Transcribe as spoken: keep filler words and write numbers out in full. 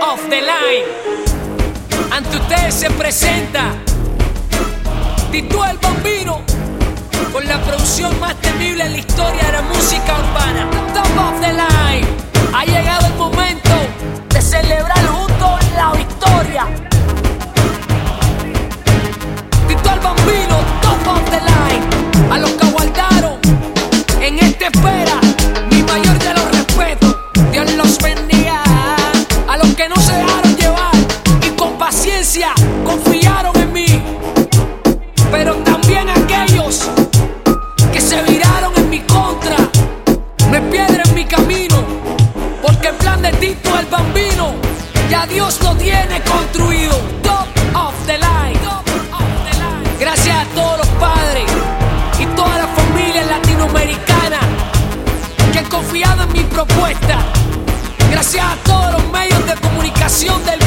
of the line. Ante ustedes se presenta Tito el Bambino, con la producción más temible en la historia de la música urbana. Top of the line. Ha llegado el momento de celebrar juntos la victoria. Tito el Bambino, top of the line. A los que aguardaron en esta espera, mi mayor de los respetos, Dios los bendiga. A los que no se dejaron llevar y con paciencia confiaron en mí, pero también a aquellos que se viraron en mi contra, no hay piedra en mi camino, porque el plan de Tito el Bambino ya Dios lo tiene construido. Top of the line. Gracias a todos los padres y todas las familias latinoamericanas que han confiado en mi propuesta. Gracias a todos los medios de comunicación del